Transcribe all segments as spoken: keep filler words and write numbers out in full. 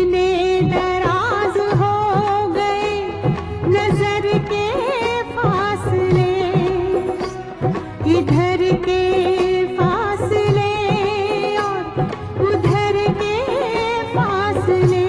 इतने दराज हो गए नजर के फासले, इधर के फासले और उधर के फासले।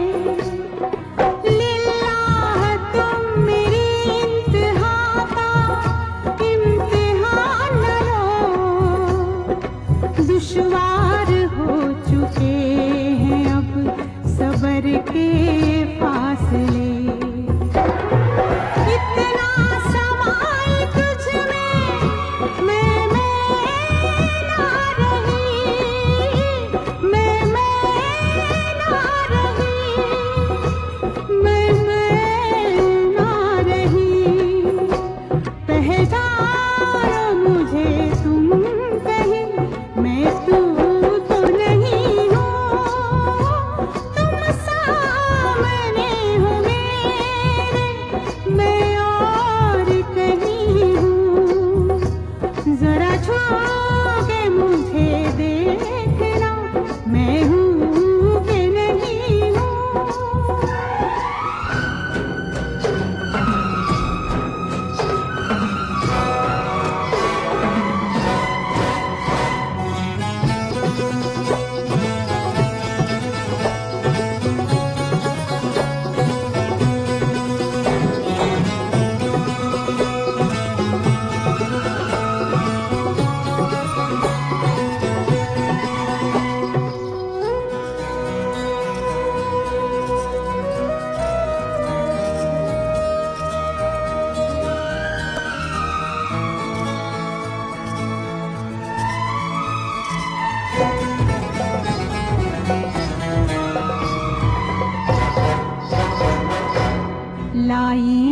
लिल्लाह तुम मेरी इंतहा का इम्तिहान न लो, दुश्वार हो चुके हैं अब सबर के फासले। इतना समाई तुझ में मैं मैं ना रही, मैं मैं ना रही, मैं मैं ना रही। पहचानो मुझे तुम कहीं, मैं तू तो नहीं हूँ, तुम सामने हो मेरे, मैं और कहीं हूँ। जरा छू के मुझे देखना, मैं हूँ कि नहीं हूँ। लाई